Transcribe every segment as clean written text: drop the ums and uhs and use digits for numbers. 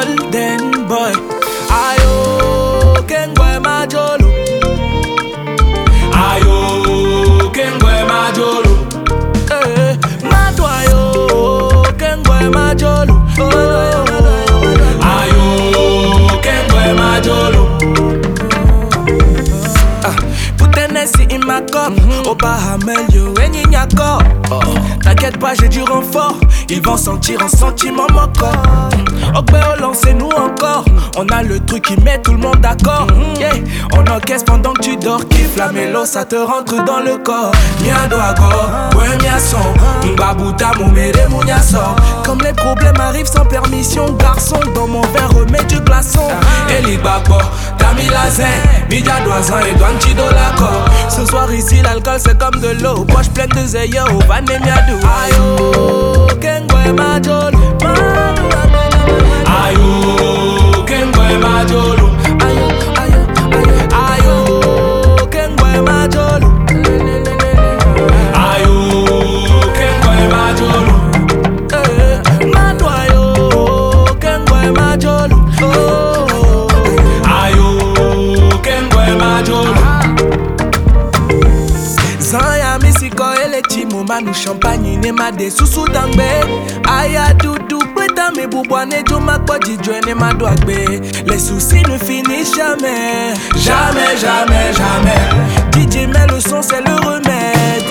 golden boy. Ayo, kengwe majolo. Ayo, kengwe majolo. Madwayo, kengwe majolo. Ayo, kengwe majolo. Put Hennessy in ma cup. Au Bahamel, yo, et Nignacor. T'inquiète pas, j'ai du renfort. Ils vont sentir un sentiment mon corps. Ogbe lancez-nous encore. On a le truc qui met tout le monde d'accord. Yeah. On encaisse pendant que tu dors. Kiffe la mélo, ça te rentre dans le corps. Mia doago, ouais mia son. Mbabuta moumere mounia sort. Comme les problèmes arrivent sans permission, garçon, dans mon verre remets du glaçon. Eli Gbagbo, t'as mis la zen. Midia doisan et douane chido l'accord. Ce soir ici l'alcool c'est comme de l'eau. Poche pleine de zeyo, van et miadou. Ayo, kengwe majolo. Ayo, kengwe majolo. Ayo, ayo, ayo, ayo, kengwe majolo. Ayo, kengwe majolo. Madwayo, kengwe majolo. Ayo, kengwe majolo. Zanya misiko ele chimo manu champagne ne ma de susu dangbe. Aya doudou preta me boubouane jo ma kwa jidjo ne ma doagbe. Les soucis ne finissent jamais. Jamais, jamais, jamais. DJ met le son c'est le remède.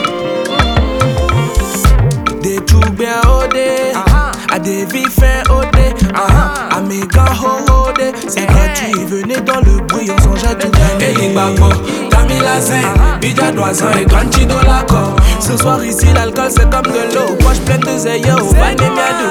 Des troubés odé, à des vifs odé, à mes gars odé. C'est gratuit, venez dans le bruit, on s'en jette du gain. Eli Gbagbo, t'as mis la zen, Bidia doisan et douane chido l'accord. Ce soir ici l'alcool c'est comme de l'eau, poche pleine de zeyo, van et miadou.